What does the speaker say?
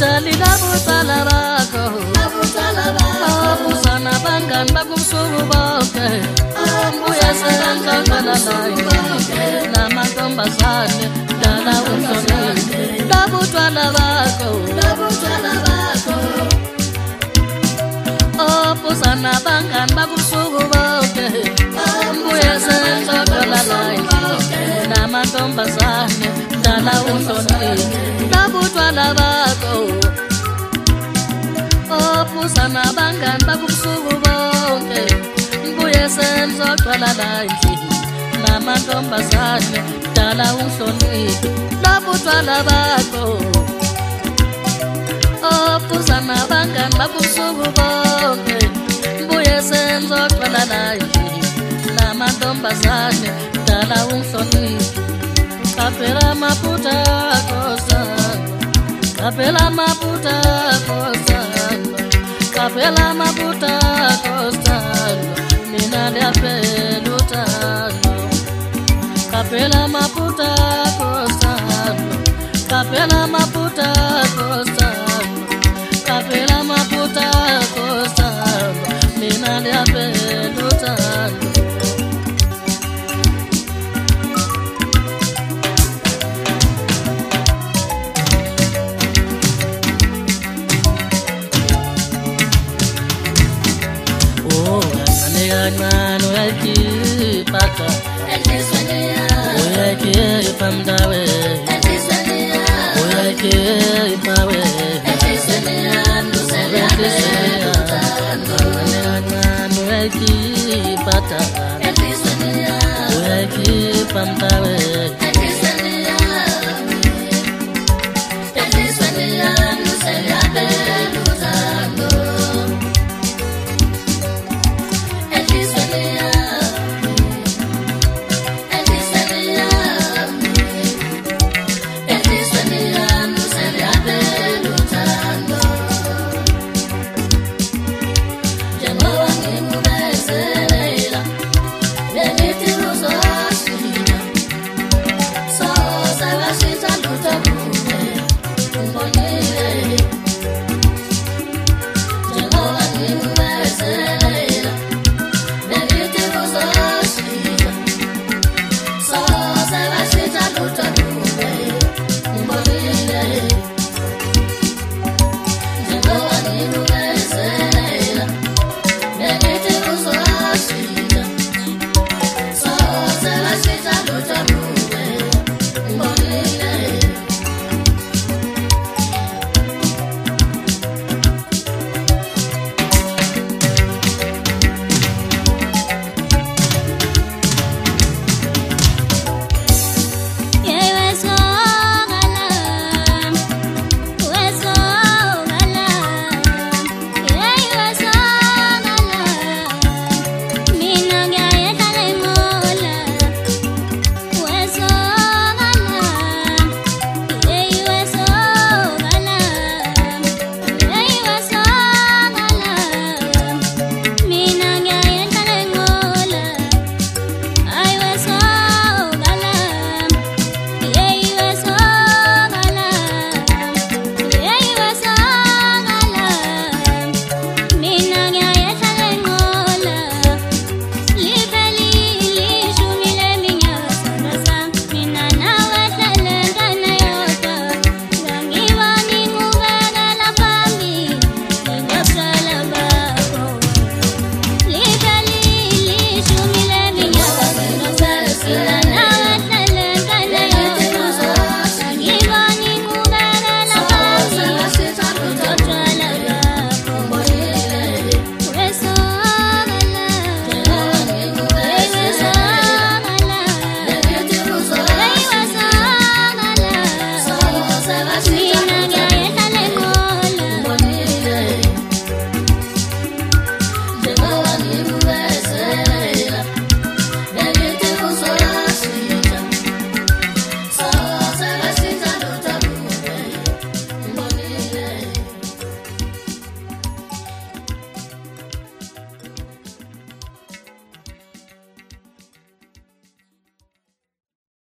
Dali labutala bako Abusana bangan bakumsugu boke Ambuya senza kalalai Nama tombasane Dala unsone Labutala bako Abusana bangan bakumsugu boke Ambuya senza kalalai Nama tombasane Dala unsone Labutala bako Opusana bangan bakumsugu bonke Mbuye senzo twala nje Namantombazane dala unhloniphi Labutwala bako Opusana bangan bakumsugu bonke Mbuye senzo twala nje Namantombazane dala unhloniphi Kapela maputa kosa Kapela maputa kosa Kapela maputa kosa Nina de peluta Kapela maputa kosa Kapela maputa kosa Kapela maputa kosa Nina de peluta Mano yaki pata Oyaki pamdawe Oyaki pawe Mano yaki pata Oyaki pamdawe